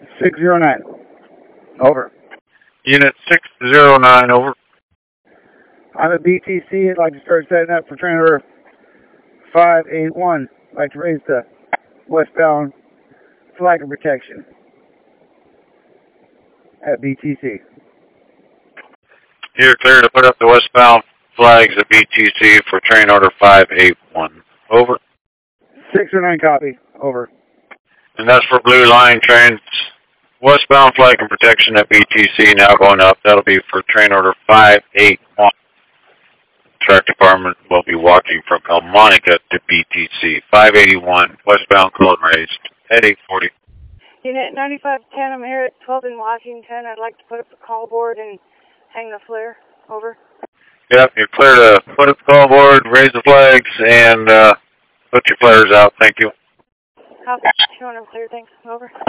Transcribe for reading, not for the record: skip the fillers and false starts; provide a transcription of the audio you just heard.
609. Over. Unit 609, over. I'm at BTC. I'd like to start setting up for train order 581. I'd like to raise the westbound flag of protection at BTC. You're clear to put up the westbound flags at BTC for train order 581. Over. 609 copy. Over. And that's for Blue Line trains. Westbound flag and protection at BTC now going up. That'll be for train order 581. Track department will be walking from Elmonica to BTC. 581 westbound code raised at 840. Unit 9510, I'm here at 12 in Washington. I'd like to put up the call board and hang the flare. Over. Yep, you're clear to put up the call board, raise the flags, and put your flares out. Thank you. House 200 clear, thanks. Over.